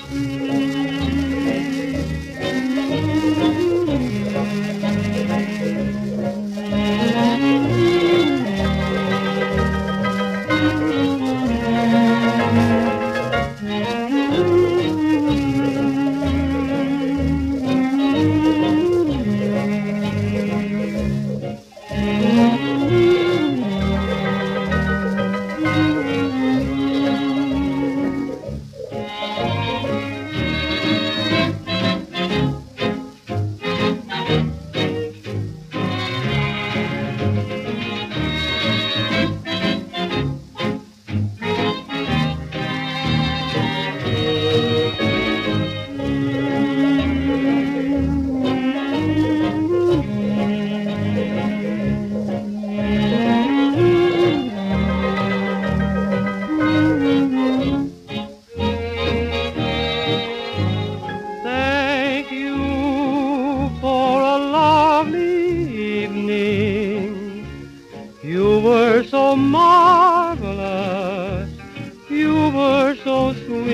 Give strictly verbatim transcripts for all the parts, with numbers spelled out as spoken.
Thank you for a lovely evening. You were so marvelous. You were so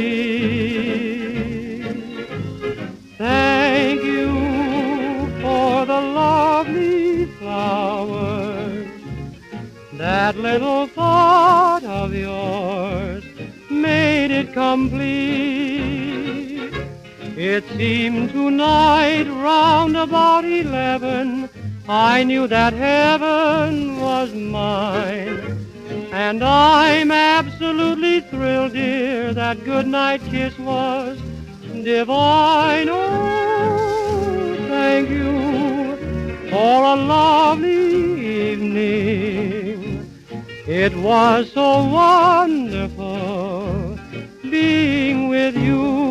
sweet. Thank you for the lovely flowers. That little thought of yours made it complete. It seemed tonight round about eleven I knew that heaven was mine. And I'm absolutely thrilled, dear, that goodnight kiss was divine. Oh, thank you for a lovely evening. It was so wonderful being with you.